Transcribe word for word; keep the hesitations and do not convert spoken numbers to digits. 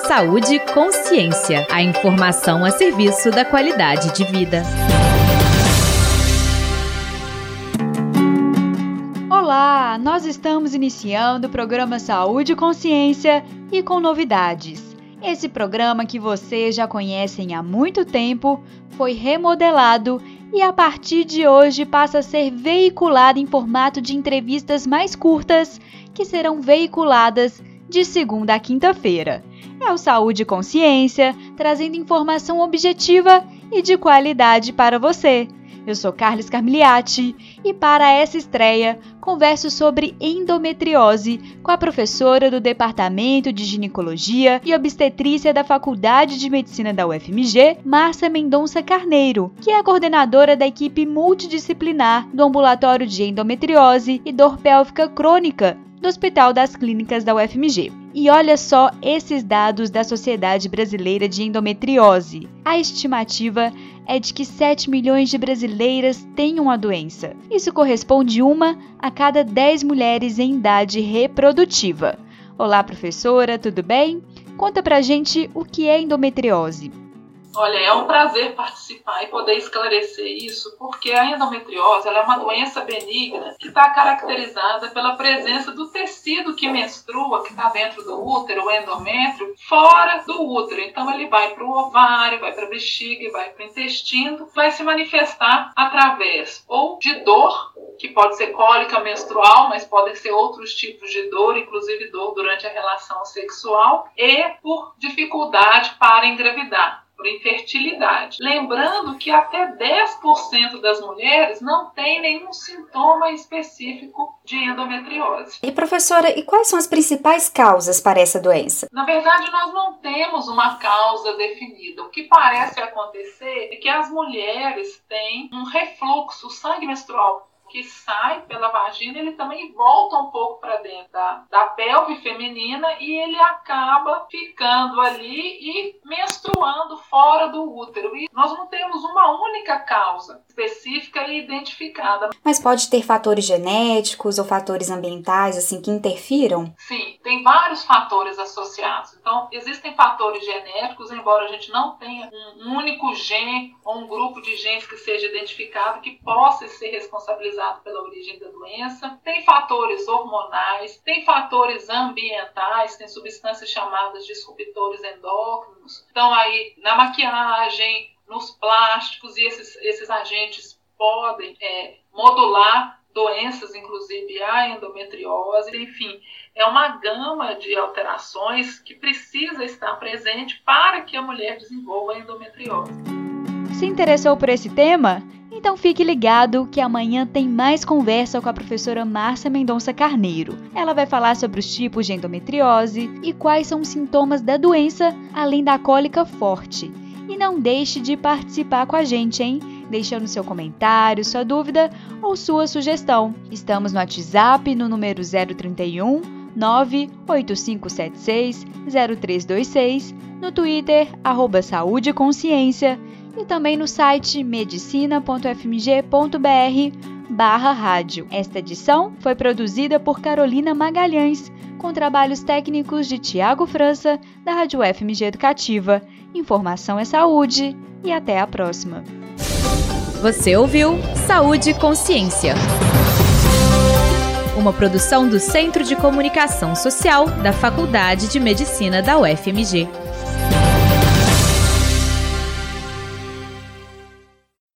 Saúde e Consciência. A informação a serviço da qualidade de vida. Olá, nós estamos iniciando o programa Saúde e Consciência e com novidades. Esse programa que vocês já conhecem há muito tempo foi remodelado e a partir de hoje passa a ser veiculado em formato de entrevistas mais curtas que serão veiculadas de segunda a quinta-feira. É o Saúde e Consciência, trazendo informação objetiva e de qualidade para você. Eu sou Carles Carmigliati e para essa estreia converso sobre endometriose com a professora do Departamento de Ginecologia e Obstetrícia da Faculdade de Medicina da U F M G, Márcia Mendonça Carneiro, que é a coordenadora da equipe multidisciplinar do Ambulatório de Endometriose e Dor Pélvica Crônica do Hospital das Clínicas da U F M G. E olha só esses dados da Sociedade Brasileira de Endometriose. A estimativa é de que sete milhões de brasileiras tenham a doença. Isso corresponde uma a cada dez mulheres em idade reprodutiva. Olá, professora, tudo bem? Conta pra gente o que é endometriose. Olha, é um prazer participar e poder esclarecer isso, porque a endometriose ela é uma doença benigna que está caracterizada pela presença do tecido que menstrua, que está dentro do útero, o endométrio, fora do útero. Então ele vai para o ovário, vai para a bexiga, vai para o intestino, vai se manifestar através ou de dor, que pode ser cólica menstrual, mas podem ser outros tipos de dor, inclusive dor durante a relação sexual, e por dificuldade para engravidar, por infertilidade. Lembrando que até dez por cento das mulheres não tem nenhum sintoma específico de endometriose. E professora, e quais são as principais causas para essa doença? Na verdade, nós não temos uma causa definida. O que parece acontecer é que as mulheres têm um refluxo, o sangue menstrual que sai pela vagina, ele também volta um pouco para dentro da, da pelve feminina e ele acaba ficando ali e menstruando fora do útero. E nós não temos uma única causa específica e identificada. Mas pode ter fatores genéticos ou fatores ambientais assim que interfiram? Sim, tem vários fatores associados. Então, existem fatores genéticos, embora a gente não tenha um único gene ou um grupo de genes que seja identificado que possa ser responsabilizado pela origem da doença. Tem fatores hormonais, tem fatores ambientais, tem substâncias chamadas disruptores endócrinos. Então aí na maquiagem, nos plásticos, e esses, esses agentes podem é, modular doenças, inclusive a endometriose. Enfim, é uma gama de alterações que precisa estar presente para que a mulher desenvolva a endometriose. Se interessou por esse tema? Então fique ligado que amanhã tem mais conversa com a professora Márcia Mendonça Carneiro. Ela vai falar sobre os tipos de endometriose e quais são os sintomas da doença, além da cólica forte. E não deixe de participar com a gente, hein? Deixando seu comentário, sua dúvida ou sua sugestão. Estamos no WhatsApp no número zero trinta e um, nove oito cinco sete seis, zero três dois seis, no Twitter, arroba Saúde e Consciência, e também no site medicina ponto f m g ponto b r barra rádio. Esta edição foi produzida por Carolina Magalhães, com trabalhos técnicos de Tiago França, da Rádio F M G Educativa. Informação é saúde e até a próxima. Você ouviu Saúde e Consciência, uma produção do Centro de Comunicação Social da Faculdade de Medicina da U F M G.